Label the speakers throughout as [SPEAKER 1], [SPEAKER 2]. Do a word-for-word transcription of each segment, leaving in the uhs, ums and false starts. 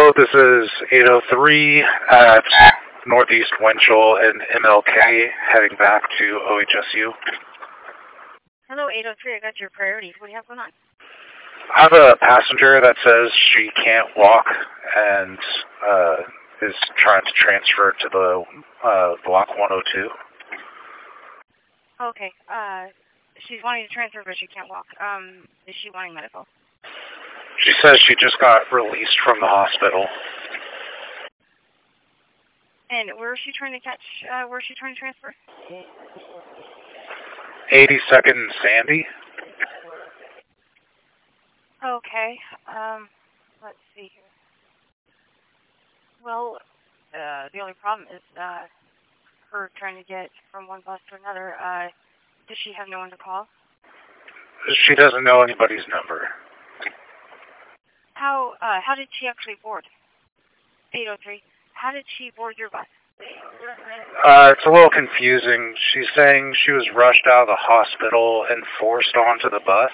[SPEAKER 1] Hello, this is eight oh three at Northeast Winchell and M L K, heading back to O H S U.
[SPEAKER 2] Hello, eight oh three, I got your priorities. What do you have going on?
[SPEAKER 1] I have a passenger that says she can't walk and uh, is trying to transfer to the uh, block one oh two.
[SPEAKER 2] Okay, uh, she's wanting to transfer, but she can't walk. Um, is she wanting medical?
[SPEAKER 1] She says she just got released from the hospital.
[SPEAKER 2] And where is she trying to catch, uh, where is she trying to transfer?
[SPEAKER 1] eighty-second and Sandy.
[SPEAKER 2] Okay, um, let's see here. Well, uh, the only problem is, uh, her trying to get from one bus to another. Uh, does she have no one to call?
[SPEAKER 1] She doesn't know anybody's number.
[SPEAKER 2] How, uh, how did she actually board? eight oh three, how did she board your bus?
[SPEAKER 1] Uh, it's a little confusing. She's saying she was rushed out of the hospital and forced onto the bus.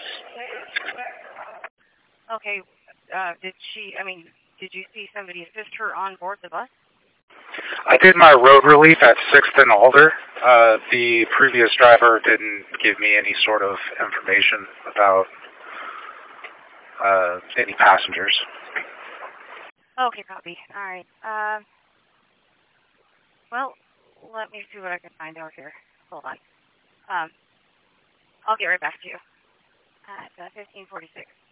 [SPEAKER 2] Okay, uh, did she, I mean, did you see somebody assist her on board the bus?
[SPEAKER 1] I did my road relief at sixth and Alder. Uh, the previous driver didn't give me any sort of information about uh, any passengers.
[SPEAKER 2] Okay, copy. All right. Um, well, let me see what I can find out here. Hold on. Um, I'll get right back to you at uh, fifteen forty-six.